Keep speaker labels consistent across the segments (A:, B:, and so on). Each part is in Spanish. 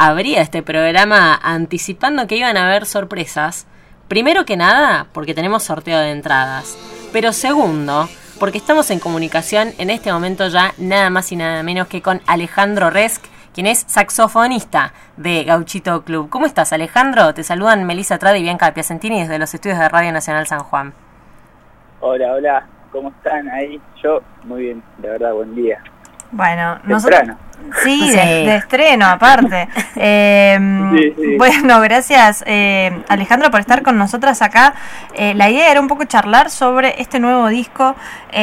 A: abría este programa anticipando que iban a haber sorpresas. Primero que nada, porque tenemos sorteo de entradas. Pero segundo, porque estamos en comunicación en este momento ya nada más y nada menos que con Alejandro Resch, quien es saxofonista de Gauchito Club. ¿Cómo estás, Alejandro? Te saludan Melissa Trade y Bianca Piacentini desde los estudios de Radio Nacional San Juan.
B: Hola, ¿cómo están ahí? Yo, muy bien, de verdad, buen día.
C: Bueno,
B: temprano.
C: Sí, de estreno aparte. Sí. Bueno, gracias Alejandro por estar con nosotras acá. La idea era un poco charlar sobre este nuevo disco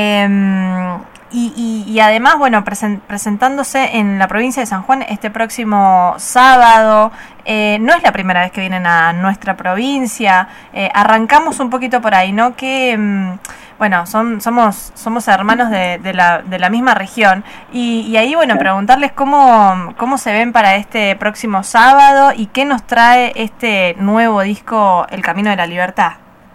C: y además, bueno, presentándose en la provincia de San Juan este próximo sábado. No es la primera vez que vienen a nuestra provincia. Arrancamos un poquito por ahí, ¿no? Que bueno, somos hermanos de la misma región y ahí, bueno, preguntarles cómo se ven para este próximo sábado y qué nos trae este nuevo disco, El Camino de la Libertad.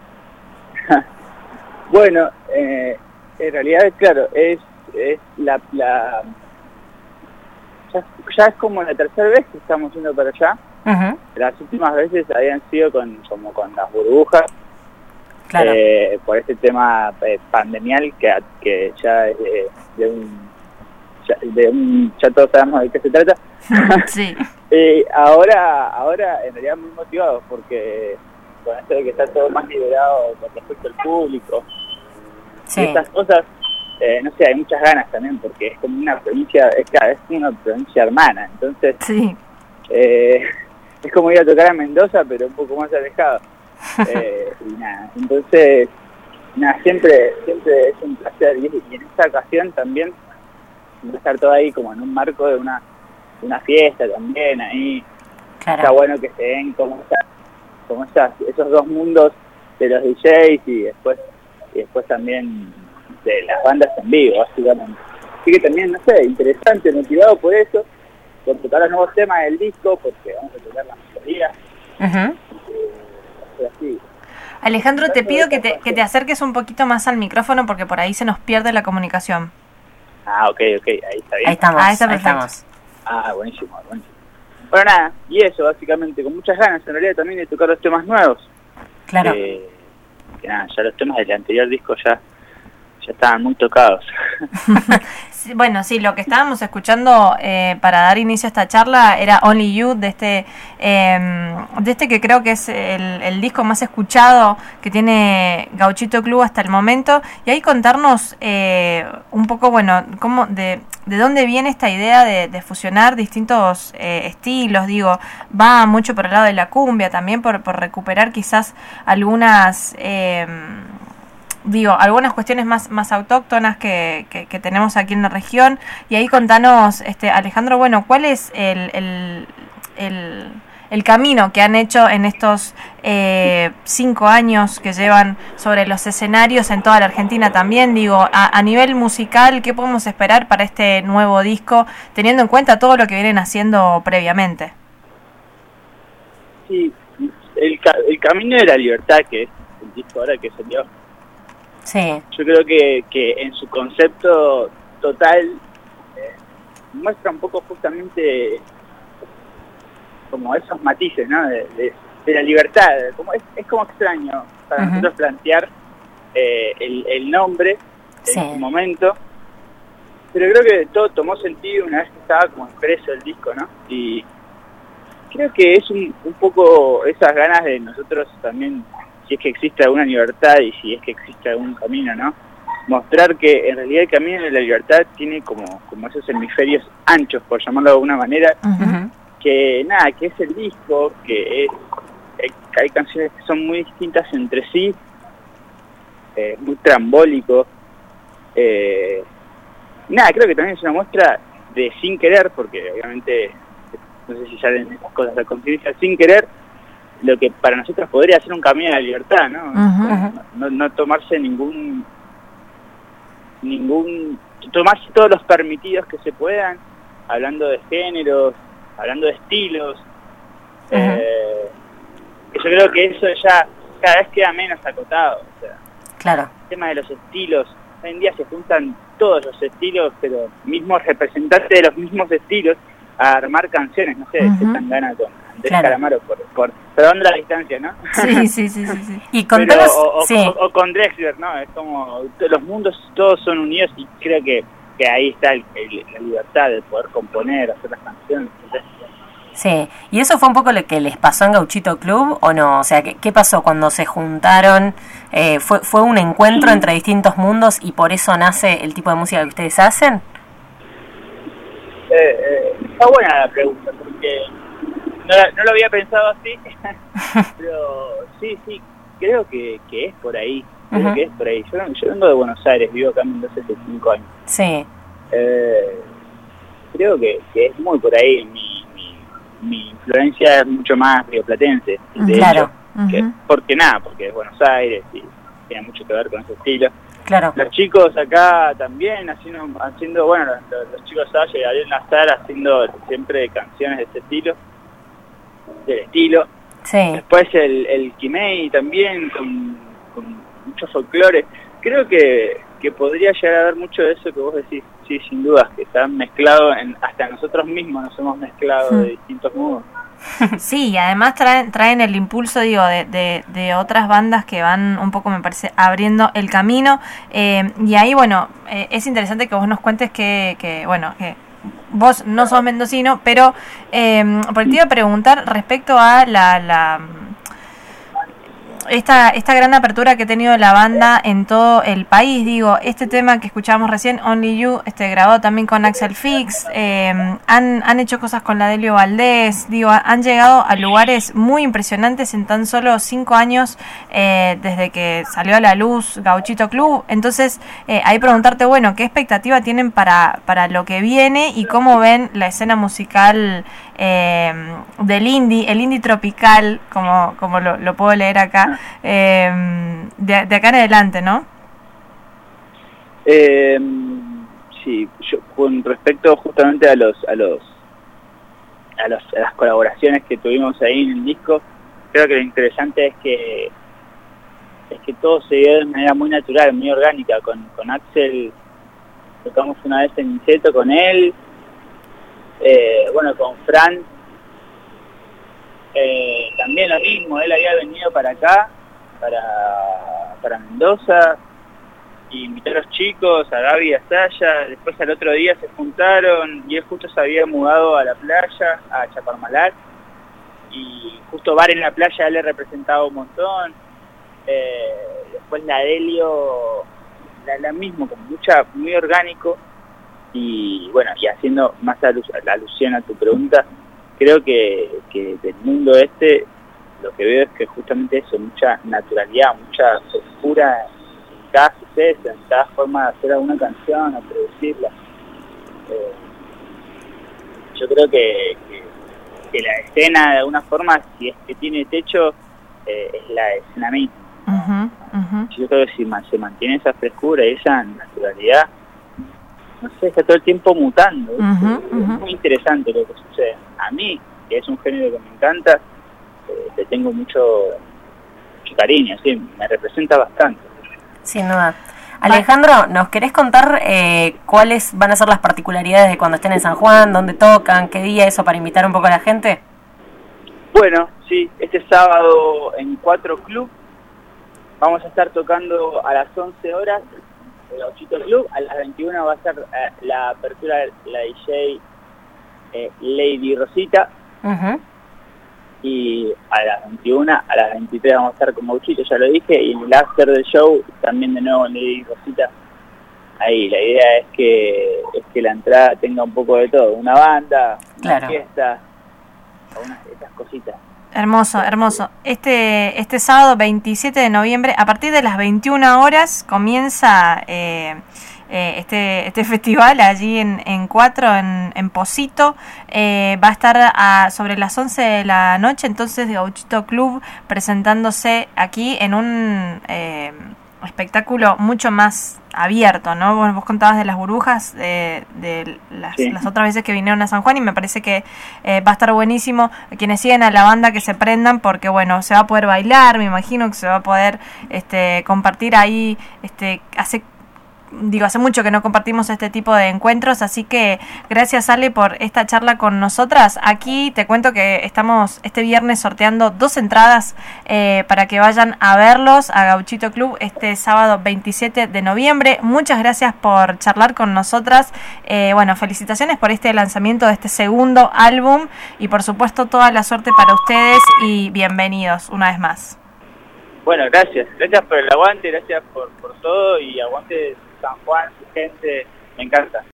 B: Bueno, en realidad, claro, es ya es como la tercera vez que estamos yendo para allá. Uh-huh. Las últimas veces habían sido con las burbujas. Claro. Por este tema pandemial que ya ya todos sabemos de qué se trata.
C: Sí.
B: Ahora en realidad muy motivados porque con esto de que está todo más liberado con respecto al público, sí, y estas cosas, no sé, hay muchas ganas también porque es como una provincia, es una provincia hermana, entonces sí. Es como ir a tocar a Mendoza pero un poco más alejado. Y nada, entonces siempre es un placer y en esta ocasión también va a estar todo ahí como en un marco de una fiesta también ahí. Claro. Está bueno que se den como esos dos mundos de los DJs y después también de las bandas en vivo, básicamente. Así que también, no sé, interesante, motivado por eso, por tocar los nuevos temas del disco, porque vamos a tocar la mayoría.
C: Uh-huh.
B: Así.
C: Alejandro, te pido que te acerques un poquito más al micrófono porque por ahí se nos pierde la comunicación.
B: Ah, ok, ahí está bien.
C: Ahí estamos.
B: Ah, buenísimo. Bueno, nada, y eso básicamente, con muchas ganas en realidad también de tocar los temas nuevos.
C: Claro.
B: Que nada, ya los temas del anterior disco ya estaban muy tocados.
C: Bueno, sí, lo que estábamos escuchando para dar inicio a esta charla era Only You, de este que creo que es el disco más escuchado que tiene Gauchito Club hasta el momento. Y ahí contarnos un poco, bueno, cómo de dónde viene esta idea de fusionar distintos estilos. Digo, va mucho por el lado de la cumbia, también por recuperar quizás algunas algunas cuestiones más autóctonas que tenemos aquí en la región. Y ahí contanos, Alejandro, bueno, ¿cuál es el camino que han hecho en estos 5 años que llevan sobre los escenarios en toda la Argentina también? Digo, a nivel musical, ¿qué podemos esperar para este nuevo disco, teniendo en cuenta todo lo que vienen haciendo previamente?
B: Sí, el Camino de la Libertad, que es el disco ahora que salió.
C: Sí.
B: Yo creo que en su concepto total muestra un poco justamente como esos matices, ¿no? de la libertad. Como es como extraño para uh-huh. nosotros plantear el nombre en su momento, pero creo que todo tomó sentido una vez que estaba como impreso el disco, ¿no? Y creo que es un poco esas ganas de nosotros también, si es que existe alguna libertad y si es que existe algún camino, ¿no? Mostrar que en realidad el camino de la libertad tiene como esos hemisferios anchos, por llamarlo de alguna manera, uh-huh. que es el disco, que hay canciones que son muy distintas entre sí, muy trambólico. Creo que también es una muestra de sin querer, porque obviamente, no sé si salen estas cosas a conciencia, sin querer, lo que para nosotros podría ser un camino a la libertad, ¿no? Uh-huh. No tomarse tomarse todos los permitidos que se puedan, hablando de géneros, hablando de estilos. Uh-huh. Yo creo que eso ya cada vez queda menos acotado. O sea,
C: claro.
B: El tema de los estilos, hoy en día se juntan todos los estilos, pero mismos representantes de los mismos estilos, a armar canciones, no sé, se tan gana con Andrés Calamaro perdón la distancia, ¿no?
C: Sí.
A: Y contanos,
B: o con Drexler, ¿no? Es como, los mundos todos son unidos y creo que ahí está la libertad de poder componer, hacer las canciones.
A: Sí, ¿y eso fue un poco lo que les pasó en Gauchito Club o no? O sea, ¿qué pasó cuando se juntaron? ¿Fue un encuentro entre distintos mundos y por eso nace el tipo de música que ustedes hacen?
B: Está buena la pregunta, porque no lo había pensado así, pero sí, creo que es por ahí. Creo que es por ahí. Yo vengo de Buenos Aires, vivo acá en Mendoza hace 5 años.
A: Sí.
B: Creo que es muy por ahí. Mi influencia es mucho más rioplatense, de hecho, porque es Buenos Aires y tiene mucho que ver con ese estilo.
A: Claro.
B: Los chicos acá también haciendo bueno, los chicos Sasha y Ariel Nazar haciendo siempre canciones de ese estilo, del estilo.
A: Sí.
B: Después el Kimei también con mucho folclore. Creo que podría llegar a haber mucho de eso que vos decís, sí, sin dudas, que están mezclados, hasta nosotros mismos nos hemos mezclado de distintos modos.
C: Sí, y además traen el impulso, digo, de otras bandas que van un poco, me parece, abriendo el camino. Y ahí, bueno, es interesante que vos nos cuentes que vos no sos mendocino, pero porque te iba a preguntar respecto a esta gran apertura que ha tenido la banda en todo el país. Digo, este tema que escuchábamos recién, Only You, grabado también con Axel Fix, han hecho cosas con la Delio Valdés, digo, han llegado a lugares muy impresionantes en tan solo 5 años desde que salió a la luz Gauchito Club. Entonces, ahí preguntarte, bueno, ¿qué expectativa tienen para lo que viene y cómo ven la escena musical del indie, el indie tropical, como lo puedo leer acá, de acá en adelante, ¿no?
B: Sí, yo con respecto justamente a las colaboraciones que tuvimos ahí en el disco, creo que lo interesante es que todo se dio de manera muy natural, muy orgánica. Con Axel tocamos una vez en Niceto con él. Con Fran también lo mismo, él había venido para acá, para Mendoza, y invitó a los chicos, a Gaby y a Saya. Después al otro día se juntaron y él justo se había mudado a la playa, a Chaparmalar, y justo bar en la playa él le representaba un montón. Después la Delio, la mismo, muy orgánico. Y bueno, y haciendo más alusión a tu pregunta, creo que del mundo lo que veo es que justamente eso, mucha naturalidad, mucha frescura en cada suceso, en cada forma de hacer alguna canción o producirla. Yo creo que la escena, de alguna forma, si es que tiene techo, es la escena misma. Yo creo que si se mantiene esa frescura y esa naturalidad, no sé, está todo el tiempo mutando. Es muy interesante lo que sucede. A mí, que es un género que me encanta, le tengo mucho cariño, sí, me representa bastante.
A: Sin duda. Alejandro, ¿nos querés contar cuáles van a ser las particularidades de cuando estén en San Juan, dónde tocan, qué día, eso, para invitar un poco a la gente?
B: Bueno, sí, este sábado en 4 Club vamos a estar tocando a las 11 horas el Gauchito Club. A las 21 va a ser la apertura de la DJ Lady Rosita. Y a las 21, a las 23 vamos a estar con Gauchito, ya lo dije, y en el after del show también de nuevo Lady Rosita. Ahí la idea es que la entrada tenga un poco de todo, una banda, una fiesta, unas de esas cositas.
C: Hermoso, hermoso. Este sábado 27 de noviembre, a partir de las 21 horas, comienza este festival allí en 4, en Posito. Va a estar sobre las 11 de la noche, entonces Gauchito Club presentándose aquí en un espectáculo mucho más abierto, ¿no? Vos contabas de las burbujas de las otras veces que vinieron a San Juan, y me parece que va a estar buenísimo. Quienes siguen a la banda, que se prendan, porque bueno, se va a poder bailar, me imagino que se va a poder compartir ahí. Hace hace mucho que no compartimos este tipo de encuentros, así que gracias Ale por esta charla con nosotras. Aquí te cuento que estamos este viernes sorteando 2 entradas para que vayan a verlos a Gauchito Club este sábado 27 de noviembre. Muchas gracias por charlar con nosotras. Bueno, felicitaciones por este lanzamiento de este segundo álbum y por supuesto toda la suerte para ustedes y bienvenidos una vez más.
B: Bueno, gracias por el aguante, gracias por todo y aguante San Juan, su gente, me encanta.